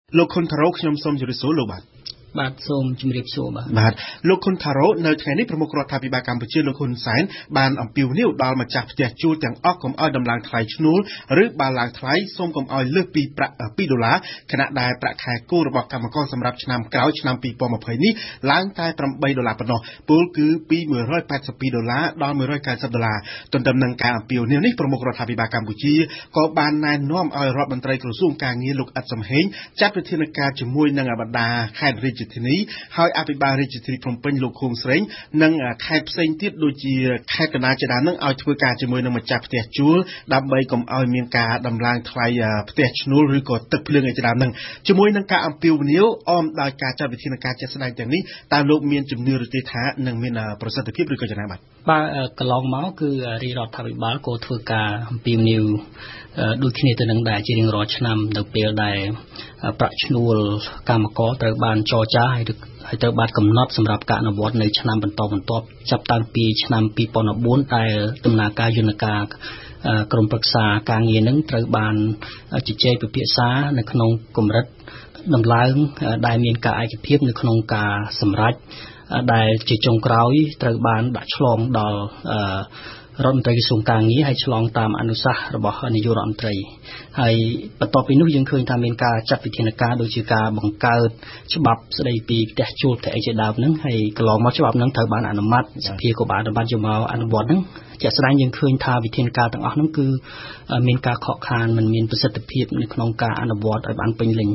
លោកខុនថារ៉ូខ្ញុំសូមជម្រាបសួរលោកបាទបាទសូមជម្រាបសួរបាទលោកខុនថារ៉ូនៅថ្ងៃនេះប្រមុខរដ្ឋាភិបាលកម្ពុជាលោកហ៊ុនសែនបានអំពាវនាវដល់ម្ចាស់ផ្ទះជួលទាំងអស់កុំឲ្យដំឡើងថ្លៃឈ្នួលឬបើឡើងថ្លៃសូមកុំឲ្យលើសពីប្រាក់$2ខណៈដែលប្រាក់ខែគោលរបស់កម្មករសម្រាប់ឆ្នាំក្រោយឆ្នាំ2020នេះឡើងតែ$8ប៉ុណ្ណោះពលគឺពី$182ដល់$190ទន្ទឹមនឹងការអំពាវនាវនេះប្រមុខរដ្ឋាភិបាលកម្ពុជាក៏បានណែនាំឲ្យរដ្ឋមន្ត្រីក្រសួងការងារលោកអ៊ិតសំហេងចាត់វិធានការជាមួយនឹងបណ្ដាខេត្តរាជធានីហើយអភិបាលរាជធានីភ្នំពេញលោកខួងស្រេងនិងខេត្តផ្សេងទៀតដូចជាខេត្តកណ្ដាលជាដើមនឹងឲ្យធ្វើការជាមួយនឹងម្ចាស់ផ្ទះជួលដើម្បីកុំឲ្យមានការដំឡើងថ្លៃផ្ទះឈ្នួលឬក៏ទឹកភ្លើងឯជាដើមនឹងជាមួយនឹងការអំពាវនាវអមដោយការចាត់វិធានការជាក់ស្ដែងទាំងនេះតើលោកមានជំនឿឬទេថានឹងមានប្រសិទ្ធភាពឬក៏យ៉ាងណាបាទកន្លងមកគឺរាជរដ្ឋាភិបាលក៏ធ្វើការអំពាវនាវដូចគ្នាទៅនឹងដែរជារៀងរាល់ឆ្នាំនៅពេលដែលប្រាក់ឈ្នួលកម្មករត្រូវបានចរចាហើយត្រូវបានកំណត់សម្រាប់ការអនុវត្តនៅឆ្នាំបន្តបន្ទាប់ចាប់តាំងពីឆ្នាំ2014ដែលដំណើរការយន្តការក្រមប្រឹក្សាការងារនឹងត្រូវបានជជែកពិភាក្សានៅក្នុងកម្រិតដំឡើងដែលមានការឯកភាពនៅក្នុងការសម្រេចដែលជាចុងក្រោយត្រូវបានដាក់ឆ្លងដល់រដ្ឋមន្ត្រីក្រសួងការងារហើយឆ្លងតាមអនុសាសន៍របស់នាយករដ្ឋមន្ត្រីហើយបន្ទាប់ពីនោះយើងឃើញថាមានការចាត់វិធានការដូចជាការបង្កើតច្បាប់ស្តីពីផ្ទះជួលផ្ទះអីជាដើមហ្នឹងហើយកន្លងមកច្បាប់ហ្នឹងត្រូវបានអនុម័តសភាក៏បានអនុម័តយកមកអនុវត្តហ្នឹងជាក់ស្ដែងយើងឃើញថាវិធានការទាំងអស់ហ្នឹងគឺមានការខកខានមិនមានប្រសិទ្ធភាពនៅក្នុងការអនុវត្តឲ្យបានពេញលេញ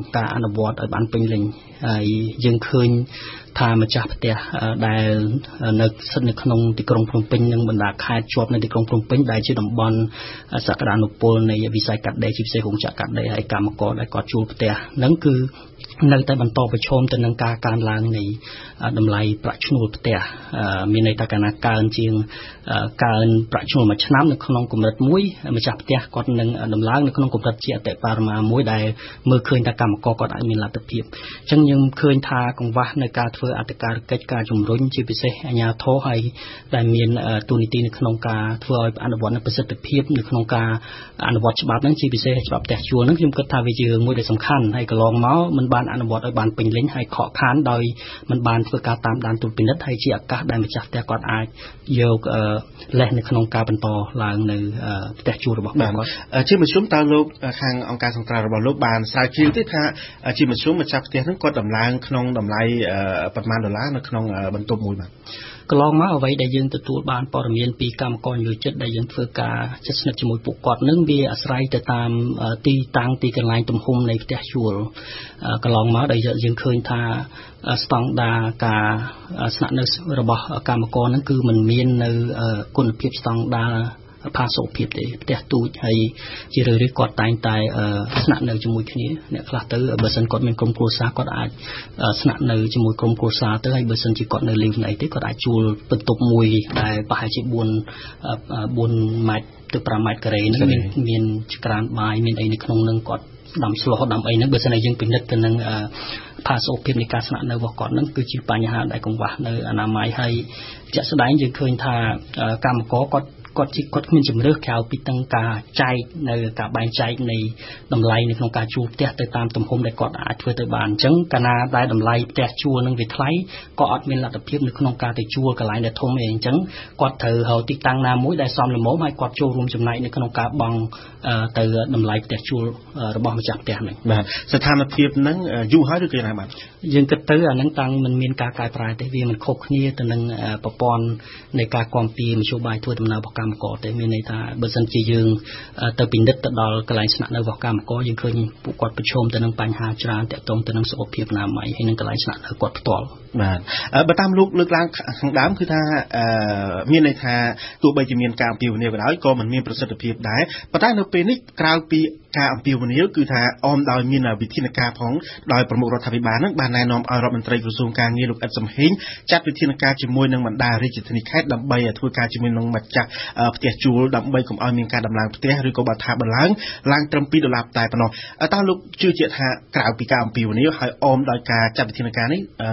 ហើយយើងឃើញថាម្ចាស់ផ្ទះដែលនៅស្ថិតនៅក្នុងទីក្រុងភ្នំពេញនិងបណ្ដាខេត្តជាប់នៅទីក្រុងភ្នំពេញដែលជាតំបន់សក្តានុពលនៃវិស័យកាត់ដេរជាពិសេសរោងចក្រកាត់ដេរហើយកម្មករដែលគាត់ជួលផ្ទះហ្នឹងគឺនៅតែបន្តប្រឈមទៅនឹងការកើនឡើងនៃតម្លៃប្រាក់ឈ្នួលផ្ទះមានន័យថាកាលណាកើនជាងកើនប្រាក់ឈ្នួលមួយឆ្នាំនៅក្នុងកម្រិតមួយម្ចាស់ផ្ទះគាត់នឹងដំឡើងនៅក្នុងកម្រិតជាអតិបរមាមួយដែលមើលឃើញថាកម្មករគាត់អាចមានលទ្ធភាពអញ្ចឹងយើងឃើញថាកង្វះនៅការធ្វើអធិការកិច្ចការជំរុញជាពិសេសអាជ្ញាធរហើយដែលមានទូនីតិនៅក្នុងការធ្វើឲ្យអនុវត្តនៅប្រសិទ្ធភាពនៅក្នុងការអនុវត្តច្បាប់ហ្នឹងជាពិសេសច្បាប់ផ្ទះជួលហ្នឹងខ្ញុំគិតថាវាជារឿងមួយដែលសំខាន់ហើយកន្លងមកមិនបានអនុវត្តឲ្យបានពេញលេញហើយខកខានដោយមិនបានធ្វើការតាមដានត្រួតពិនិត្យហើយជាឱកាសដែលម្ចាស់ផ្ទះគាត់អាចយកលេសនៅក្នុងការបន្តឡើងនៅផ្ទះជួលរបស់គាត់ជាមធ្យមតើលោកខាងអង្គការសង្គ្រោះរបស់លោកបានស្រាវជ្រាវទេថាជាមធ្យមម្ចាស់ផ្ទះហ្នឹងគាត់ដំឡើងក្នុងតម្លៃប៉ុន្មានដុល្លារនៅក្នុងបន្ទប់មួយបាទកន្លងមកអ្វីដែលយើងទទួលបានព័ត៌មានពីកម្មករនិយោជិតដែលយើងធ្វើការជិតស្និទ្ធជាមួយពួកគាត់នឹងវាអាស្រ័យទៅតាមទីតាំងទីកន្លែងទំហំនៃផ្ទះជួលកន្លងមកដែលយើងឃើញថាស្តង់ដារការស្នាក់នៅរបស់កម្មករនឹងគឺมันមាននៅគុណភាពស្តង់ដារផាសុកភាពទេផ្ទះទូចហើយជារឿយៗគាត់តែងតែស្នាក់នៅជាមួយគ្នាអ្នកខ្លះទៅបើសិនគាត់មានក្រុមគ្រួសារគាត់អាចស្នាក់នៅជាមួយក្រុមគ្រួសារទៅហើយបើសិនជាគាត់នៅលេងណីទេគាត់អាចជួលបន្ទប់មួយដែលប្រហែលជា4ម៉ែត្រទៅ5ម៉ែត្រការ៉េហ្នឹងមានច្ក្រានបាយមានអីនៅក្នុងហ្នឹងគាត់ដាំស្លោះដាំអីហ្នឹងបើសិនជាយើងពិនិត្យទៅនឹងផាសុកភាពនៃការស្នាក់នៅរបស់គាត់ហ្នឹងគឺជាបញ្ហាដែលកង្វះនៅអនាម័យហើយជាក់ស្ដែងយើងឃើញថាកម្មករគាត់គ្មានជំរឿសក្រៅពីទាំងការចែកនៅការបែងចែកនៃតម្លៃនៅក្នុងការជួលផ្ទះទៅតាមទំហំដែលគាត់អាចធ្វើទៅបានអញ្ចឹងកាលណាដែលតម្លៃផ្ទះជួលនឹងវាថ្លៃក៏អត់មានលទ្ធភាពនៅក្នុងការទៅជួលកន្លែងដែលធំអីអញ្ចឹងគាត់ត្រូវរកទីតាំងណាមួយដែលសមល្មមហើយគាត់ចូលរួមចំណែកនៅក្នុងការបង់ទៅតម្លៃផ្ទះជួលរបស់ម្ចាស់ផ្ទះហ្នឹងបាទស្ថានភាពហ្នឹងយូរហើយឬក៏យ៉ាងណាបាទយើងគិតទៅអាហ្នឹងតាំងមិនមានការកែប្រែទេវាមិនខុសគ្នាទៅនឹងប្រព័ន្ធនៃការគាំពារមធ្យោបាយធ្វើដំណើររបស់កម្មករទេមានន័យថាបើសិនជាយើងទៅពិនិត្យទៅដល់កន្លែងស្នាក់នៅរបស់កម្មករយើងឃើញពួកគាត់ប្រឈមទៅនឹងបញ្ហាច្រើនទាក់ទងទៅនឹងសុខភាពអនាម័យហើយនឹងកន្លែងស្នាក់នៅគាត់ផ្ទាល់បាទបើតាមលោកលើកឡើងខាងដើមគឺថាមានន័យថាទោះបីជាមានការអំពាវនាវក៏ដោយក៏មិនមានប្រសិទ្ធភាពដែរប៉ុន្តែនៅពេលនេះក្រៅពីការអំពាវនាវគឺថាអមដោយមានវិធានការផងដោយប្រមុខរដ្ឋាភិបាលនឹងបានណែនាំឲ្យរដ្ឋមន្ត្រីក្រសួងការងារលោកអ៊ិតសំហេងចាត់វិធានការជាមួយនឹងបណ្ដារាជធានីខេត្តដើម្បីធ្វើការជាមួយនឹងម្ចាស់ផ្ទះជួលដើម្បីកុំឲ្យមានការដំឡើងផ្ទះឬក៏បើថាបន្ឡើងឡើងត្រឹម$2តែប៉ុណ្ណោះតើលោកជឿជាក់ថាក្រៅពីការអំពាវនាវហើយអមដោយការចាត់វិធានការនេះនឹងមានប្រសិទ្ធ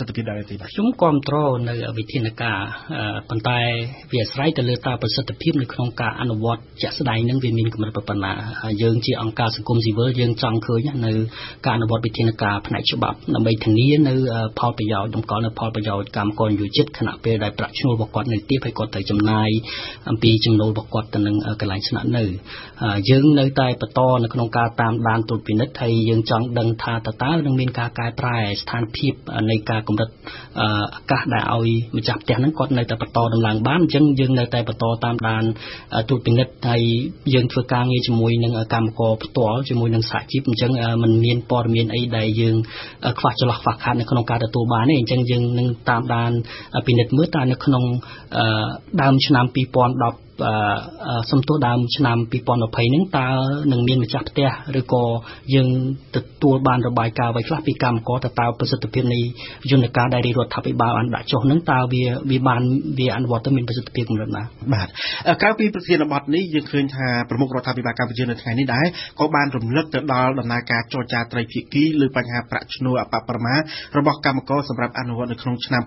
ទ្ធភាពដែរទេបាទខ្ញុំគាំទ្រនៅវិធានការប៉ុន្តែវាអាស្រ័យទៅលើតើប្រសិទ្ធភាពនៅក្នុងការអនុវត្តជាក់ស្ដែងនឹងវាមានកម្រិតប៉ុណ្ណាយើងជាអង្គការសង្គមស៊ីវិលយើងចង់ឃើញនៅការអនុវត្តវិធានការផ្នែកច្បាប់ដើម្បីធានានៅផលប្រយោជន៍តម្កល់នៅផលប្រយោជន៍កម្មករនិយោជិតខណៈពេលដែលប្រាក់ឈ្នួលរបស់គាត់នៅទាបហើយគាត់ត្រូវចំណាយអំពីចំណូលរបស់គាត់ទៅនឹងកន្លែងស្នាក់នៅយើងនៅតែបន្តនៅក្នុងការតាមដានត្រួតពិនិត្យហើយយើងចង់ដឹងថាតើនឹងមានការកែប្រែស្ថានភាពនៃការកម្រិតអាកាសដែលឲ្យម្ចាស់ផ្ទះហ្នឹងគាត់នៅតែបន្តដំឡើងបានអញ្ចឹងយើងនៅតែបន្តតាមដានត្រួតពិនិត្យហើយយើងធ្វើការងារជាមួយនឹងកម្មករផ្ទាល់ជាមួយនឹងសហជីពអញ្ចឹងมันមានព័ត៌មានអីដែលយើងខ្វះចន្លោះខ្វះខាតនៅក្នុងការទទួលបានទេអញ្ចឹងយើងនឹងតាមដានពិនិត្យមើលតើនៅក្នុងដើមឆ្នាំ2010សំទោសដើមឆ្នាំ2020ហ្នឹងតើនឹងមានម្ចាស់ផ្ទះឬក៏យើងទទួលបានរបាយការណ៍អ្វីខ្លះពីកម្មករតើប្រសិទ្ធភាពនៃយន្តការដែលរដ្ឋាភិបាលបានដាក់ចុះហ្នឹងតើវាអនុវត្តទៅមានប្រសិទ្ធភាពកម្រិតណាបាទក្រៅពីប្រធានបទនេះយើងឃើញថាប្រមុខរដ្ឋាភិបាលកម្ពុជានៅថ្ងៃនេះដែរក៏បានរំលឹកទៅដល់ដំណើរការចរចាត្រីភាគីលើបញ្ហាប្រាក់ឈ្នួលអបបរមារបស់កម្មករសម្រាប់អនុវត្តនៅក្នុងឆ្នាំ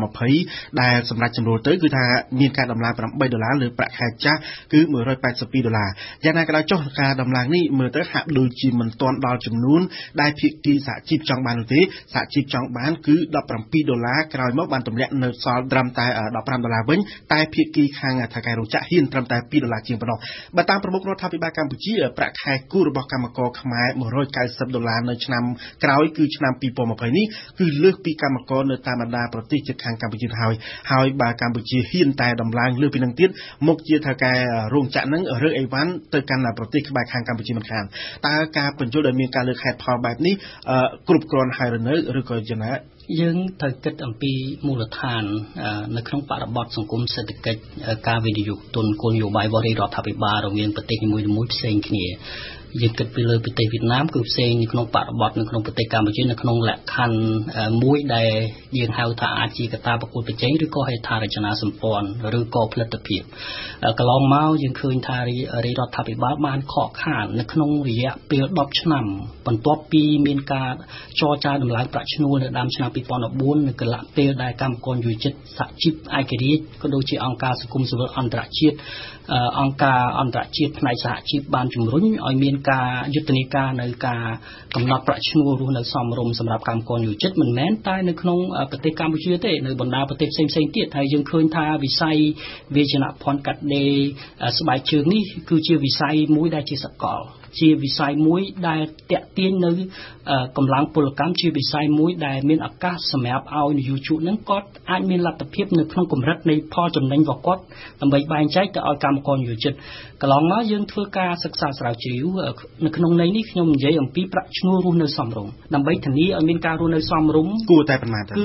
2020ដែលសម្រាប់ចំនួនទៅគឺថាមានការដំឡើង$8លើប្រាក់ខែចាស់គឺ$182យ៉ាងណាក៏ដោយចុះការដំឡើងនេះមើលទៅហាក់ដូចជាមិនទាន់ដល់ចំនួនដែលភាគីសហជីពចង់បាននោះទេសហជីពចង់បានគឺ$17ក្រោយមកបានទម្លាក់នៅសល់ត្រឹមតែ$15វិញតែភាគីខាងថៅកែរោងចក្រហ៊ានត្រឹមតែ$2ជាងប៉ុណ្ណោះបើតាមប្រមុខរដ្ឋាភិបាលកម្ពុជាប្រាក់ខែគូរបស់កម្មករខ្មែរ$190នៅឆ្នាំក្រោយគឺឆ្នាំ2020នេះគឺលើសពីកម្មករនៅតាមបណ្ដាប្រទេសជិតខាងកម្ពុជាទៅហើយបើកម្ពុជាហ៊ានតែដំឡើងលើពីនឹងទៀតមុខជាថៅកែរោងចក្រនឹងរើអីវ៉ាន់ទៅកាន់ប្រទេសក្បែរខាងកម្ពុជាមិនខានតើការបញ្ជូលដែលមានការលើកហេតុផលបែបនេះគ្រប់គ្រាន់ហើយឬនៅឬក៏យ៉ាងណាយើងត្រូវគិតអំពីមូលដ្ឋាននៅក្នុងបរិបទសង្គមសេដ្ឋកិច្ចការវិនិយោគទុនគោលនយោបាយរបស់រដ្ឋាភិបាលរវាងប្រទេសនីមួយៗផ្សេងគ្នាយើងគិតពីលើប្រទេសវៀតណាមគឺផ្សេងនៅក្នុងបរិបទនៅក្នុងប្រទេសកម្ពុជានៅក្នុងលក្ខខណ្ឌមួយដែលយើងហៅថាអាជីវកម្មប្រកួតប្រជែងឬក៏ហេដ្ឋារចនាសម្ព័ន្ធឬក៏ផលិតភាពកន្លងមកយើងឃើញថារដ្ឋាភិបាលបានខកខាននៅក្នុងរយៈពេល10ឆ្នាំបន្ទាប់ពីមានការចរចាដំឡើងប្រាក់ឈ្នួលនៅដើមឆ្នាំ2014នៅកន្លះពេលដែលកម្មករយុវជនសហជីពឯករាជ្យក៏ដូចជាអង្គការសង្គមស៊ីវិលអន្តរជាតិអង្គការអន្តរជាតិផ្នែកសហជីពបានជំរុញឲ្យមានការយុទ្ធនាការនៅការកំណត់ប្រាក់ឈ្នួលរស់នៅសមរម្យសម្រាប់កម្មករនិយោជិតមិនមែនតែនៅក្នុងប្រទេសកម្ពុជាទេនៅបណ្ដាប្រទេសផ្សេងៗទៀតហើយយើងឃើញថាវិស័យវិជ្ជាភ័ណ្ឌកាត់ដេរស្បែកជើងនេះគឺជាវិស័យមួយដែលជាសកលជាវិស័យមួយដែលតាក់ទាញនៅកម្លាំងពលកម្មជាវិស័យមួយដែលមានឱកាសសម្រាប់ឲ្យនិយោជកនឹងគាត់អាចមានលទ្ធភាពនៅក្នុងកម្រិតនៃផលចំណេញរបស់គាត់ដើម្បីបែងចែកទៅឲ្យកម្មករនិយោជិតកន្លងមកយើងធ្វើការសិក្សាស្រាវជ្រាវនៅក្នុងន័យនេះខ្ញុំនិយាយអំពីប្រាក់ឈ្នួលរស់នៅសមរម្យដើម្បីធានាឲ្យមានការរស់នៅសមរម្យគួរតែប៉ុន្មានគឺ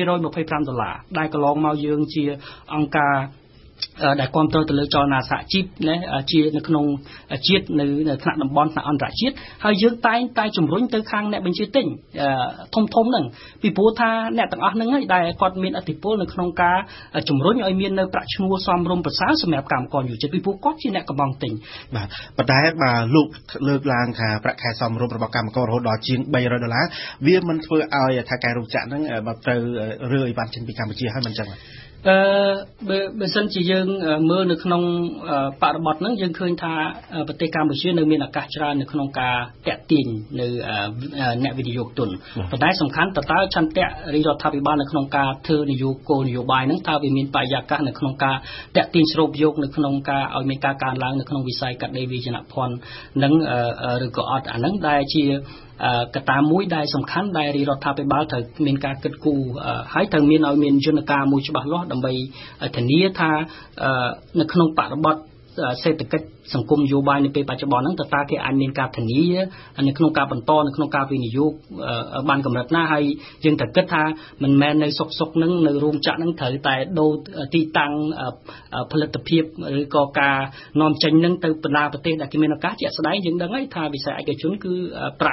$325ដែលកន្លងមកយើងជាអង្គការដែលគ្រប់គ្រងទៅលើចលនាសហជីពណាជានៅក្នុងជាតិនៅថ្នាក់តំបន់ថ្នាក់អន្តរជាតិហើយយើងតែងតែជំរុញទៅខាងអ្នកបញ្ជាទិញធំហ្នឹងពីព្រោះថាអ្នកទាំងអស់ហ្នឹងហើយដែលគាត់មានឥទ្ធិពលនៅក្នុងការជំរុញឲ្យមាននៅប្រាក់ឈ្នួលសមរម្យប្រសើរសម្រាប់កម្មករយុវជនពីព្រោះគាត់ជាអ្នកកំងទិញបាទប៉ុន្តែបើលោកលើកឡើងថាប្រាក់ខែសមរម្យរបស់កម្មកររហូតដល់ជាង$300វាមិនធ្វើឲ្យថៅកែរោងចក្រហ្នឹងបើត្រូវរើអីវ៉ាន់ចេញពីកម្ពុជាហើយមិនចឹងបើសិនជាយើងមើលនៅក្នុងបរិបទហ្នឹងយើងឃើញថាប្រទេសកម្ពុជានៅមានឱកាសច្រើននៅក្នុងការតាក់ទាញនៅអ្នកវិនិយោគទុនប៉ុន្តែសំខាន់តើឆន្ទៈរដ្ឋាភិបាលនៅក្នុងការធ្វើនយោបាយហ្នឹងតើវាមានបរិយាកាសនៅក្នុងការតាក់ទាញស្រូបយកនៅក្នុងការឲ្យមានការកើនឡើងនៅក្នុងវិស័យកាត់ដេរវិជ្ជាភ័ណ្ឌហ្នឹងឬក៏អត់អាហ្នឹងដែលជាកត្តាមួយដែលសំខាន់ដែលរដ្ឋាភិបាលត្រូវមានការគិតគូរហើយត្រូវមានឲ្យមានយន្តការមួយច្បាស់លាស់ដើម្បីធានាថានៅក្នុងបរិបទសេដ្ឋកិច្ចសង្គមនយោបាយនៅពេលបច្ចុប្បន្នហ្នឹងតើគេអាចមានការធានានៅក្នុងការបន្តនៅក្នុងការវិនិយោគបានកម្រិតណាហើយយើងត្រូវគិតថាមិនមែននៅសុកហ្នឹងនៅរោងចក្រហ្នឹងត្រូវតែដូរទីតាំងផលិតភាពឬក៏ការនាំចេញហ្នឹងទៅបណ្ដាប្រទេសដែលគេមានឱកាសជាក់ស្ដែងយើងដឹងហើយថាវិស័យឯកជនគឺប្រាក់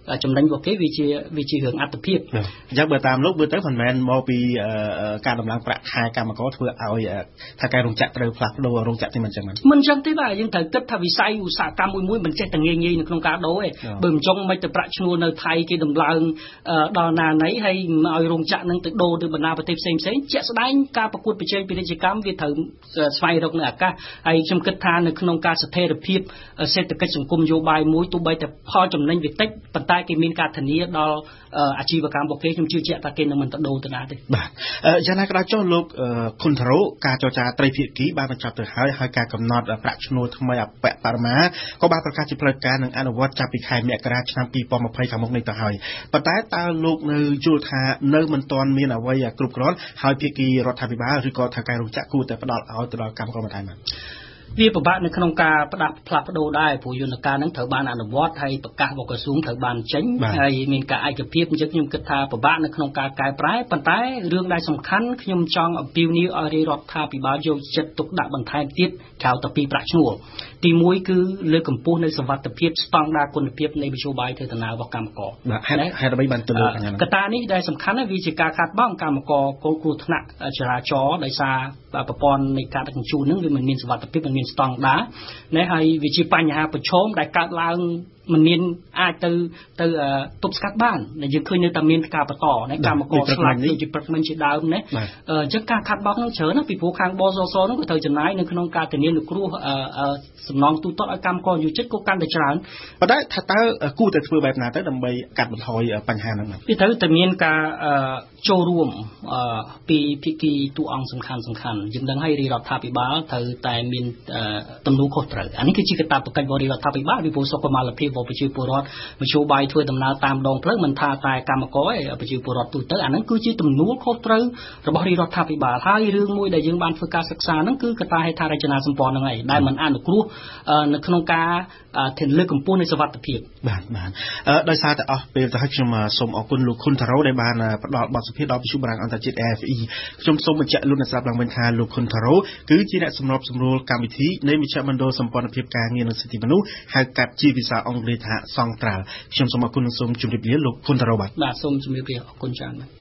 ចំណេញរបស់គេវាជារឿងអត្តភាពយ៉ាងបើតាមលោកមើលទៅមិនមែនមកពីការដំឡើងប្រាក់ខែកម្មករធ្វើឲ្យថាការរោងចក្រត្រូវផ្លាស់ប្ដូររោងចក្រទីមិនចឹងមិនចឹងទេបាទយើងត្រូវគិតថាវិស័យឧស្សាហកម្មមួយមិនចេះតែងាយៗនៅក្នុងការដូរទេបើមិនចង់មិនទៅប្រាក់ឈ្នួលនៅថៃគេដំឡើងដល់ណាណីហើយឲ្យរោងចក្រនឹងទៅដូរទៅបណ្ដាប្រទេសផ្សេងជាក់ស្ដែងការប្រកួតប្រជែងពាណិជ្ជកម្មវាត្រូវស្វែងរកនៅអាកាសហើយខ្ញុំគិតថានៅក្នុងការស្ថិរភាពសេដ្ឋកិច្ចសង្គមនយោបាយមួយទោះបីតែផលចំណេញវាតិចប៉ុន្តែគេមានការធានាដល់អាជីវកម្មរបស់គេខ្ញុំជឿជាក់ថាគេនឹងមិនទៅដូរទៅណាទេបាទយ៉ាងណាក៏ដោយចុះលោកខុនថារ៉ូការចរចាត្រីភាគីបានបញ្ចប់ទៅហើយការកំណត់ប្រាក់ឈ្នួលថ្មីអបបរមាក៏បានប្រកាសជាផ្លូវការនឹងអនុវត្តចាប់ពីខែមករាឆ្នាំ2020ខាងមុខនេះទៅហើយប៉ុន្តែតើលោកនៅយល់ថានៅមិនទាន់មានអ្វីគ្រប់គ្រាន់ហើយភាគីរដ្ឋាភិបាលឬក៏ថៅកែរោងចក្រគួរតែផ្ដល់ឲ្យទៅដល់កម្មករបន្ថែមបាទវាពិបាកនៅក្នុងការផ្លាស់ប្ដូរដែរព្រោះយន្តការនឹងត្រូវបានអនុវត្តហើយប្រកាសរបស់ក្រសួងត្រូវបានចេញហើយមានការឯកភាពអញ្ចឹងខ្ញុំគិតថាពិបាកនៅក្នុងការកែប្រែប៉ុន្តែរឿងដែលសំខាន់ខ្ញុំចង់អំពាវនាវឲ្យរាជរដ្ឋាភិបាលយកចិត្តទុកដាក់បន្ថែមទៀតក្រៅពីប្រាក់ឈ្នួលទី1គឺលើកកម្ពស់នៅសុវត្ថិភាពស្តង់ដារគុណភាពនៃវិទ្យុបាយធ្វើដំណើររបស់កម្មករហេតុអ្វីបានទៅលើកត្តានេះដែលសំខាន់វាជាការខាតបង់កម្មករគោលគ្រោះថ្នាក់ចរាចរណ៍ដោយសារប្រព័ន្ធនៃការដឹកជញ្ជូននឹងវាមិនមានសុវត្ថិភាពមិនមានស្តង់ដារណាហើយវាជាបញ្ហាប្រឈមដែលកើតឡើងមិនមានអាចទៅទប់ស្កាត់បានដែលយើងឃើញនៅតែមានការបន្តណាកម្មករស្លាប់ដូចជាព្រឹកមិញជាដើមណាអញ្ចឹងការខាត់បង់នឹងច្រើនណាពីព្រោះខាងបសសនឹងក៏ត្រូវចំណាយនៅក្នុងការធានានុគ្រោះសំណងទូទាត់ឲ្យកម្មករយុជិតក៏កាន់តែច្រើនប៉ុន្តែថាតើគួរតែធ្វើបែបណាទៅដើម្បីកាត់បន្ថយបញ្ហាហ្នឹងវាត្រូវតែមានការចូលរួមពីភាគីទូអង្គសំខាន់យើងដឹងហើយរាជរដ្ឋាភិបាលត្រូវតែមានទំនួលខុសត្រូវអានេះគឺជាកាតព្វកិច្ចរបស់រាជរដ្ឋាភិបាលពីព្រោះសុខុមាលភាពរបស់ប្រជាពលរដ្ឋមធ្យោបាយធ្វើដំណើរតាមដងផ្លូវមិនថាតែកម្មករឯប្រជាពលរដ្ឋទូទៅអាហ្នឹងគឺជាទំនួលខុសត្រូវរបស់រាជរដ្ឋាភិបាលហើយរឿងមួយដែលយើងបានធ្វើការសិក្សាហ្នឹងគឺកត្តាហេដ្ឋារចនាសម្ព័ន្ធហ្នឹងឯងដែលមិនអនុគ្រោះនៅក្នុងការធានាលើកកម្ពស់នៃសុវត្ថិភាពបាទដោយសារតែអស់ពេលទៅហើយខ្ញុំសូមអរគុណលោកខុនថារ៉ូដែលបានផ្ដល់បទសម្ភាសន៍ដល់វិទ្យុបារាំងអន្តរជាតិ AFE ខ្ញុំសូមបញ្ជាក់លោកអ្នកស្ដាប់ឡើងវិញថាលោកខុនថារ៉ូគឺជាអ្នកសម្របសម្រួលកម្មវិធីនៃមជ្ឈមណ្ឌលសម្ព័ន្ធភាពការងារនិងសិទ្ធិមនុស្សហៅកាត់ជាភាសាអង់គ្លេសថាសង្ត្រាល់ខ្ញុំសូមអរគុណនិងសូមជម្រាបលាលោកខុនថារ៉ូបាទសូមជម្រាបលាអរគុណច្រើន